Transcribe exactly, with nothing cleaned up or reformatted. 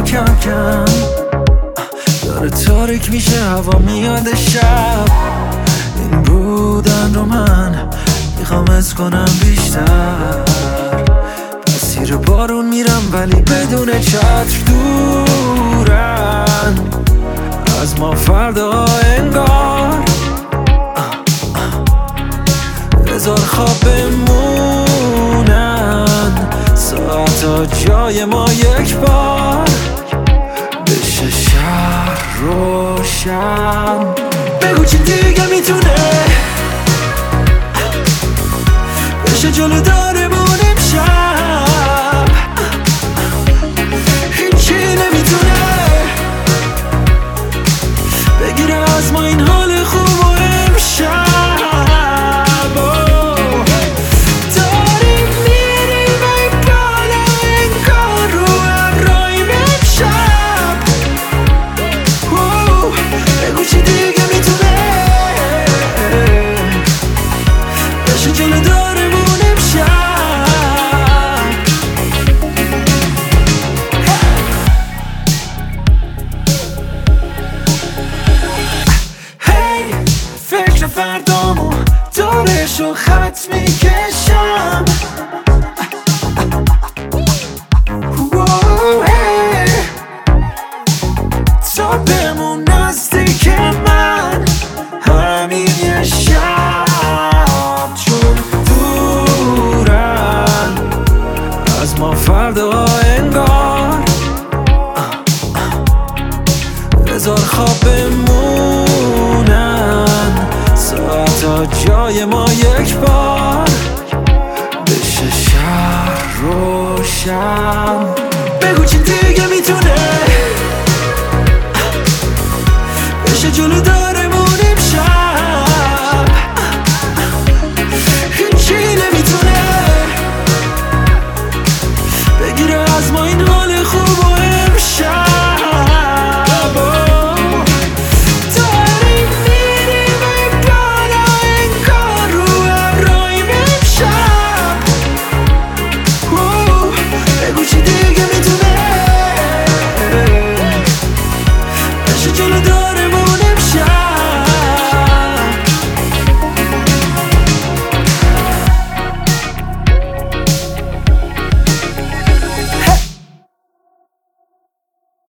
کم کم داره تاریک میشه، هوا میاد شب. این بودن رو من میخوام از کنم بیشتر. مسیر بارون میرم ولی بدون چتر، دورن از ما فردا انگار. هزار خواب بمونن، ساعتا جای ما یک بار. بشه شهر روشن، بگو چی دیگه میتونه بشه جلو دارمون امشب. هیچی نمیتونه بگیره از ما این حال خوب و امشب. جلو دارمون امشب. هی فکر فردامو دورشو خط میکشم. تا بمون نزدیک من همین یه شب، ما فردا انگار. هزار خواب بمونن، ساعتا جای ما یک بار. بشه شهر روشن، بگو چی دیگه میتونه بشه جلو دار